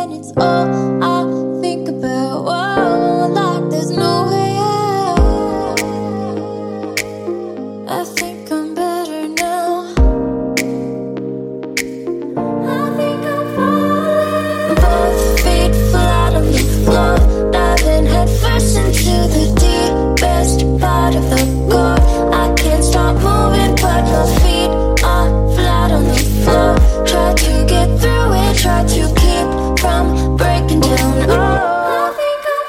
and it's all I think about. Whoa, like there's no way out. I think I'm better now. I think I'm falling. Both feet flat on the floor, diving headfirst into the deepest part of the core. I can't stop moving, but my feet are flat on the floor. Try to get through it, try to keep from breaking down. Oh, I think I'm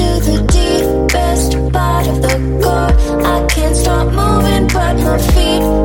my feet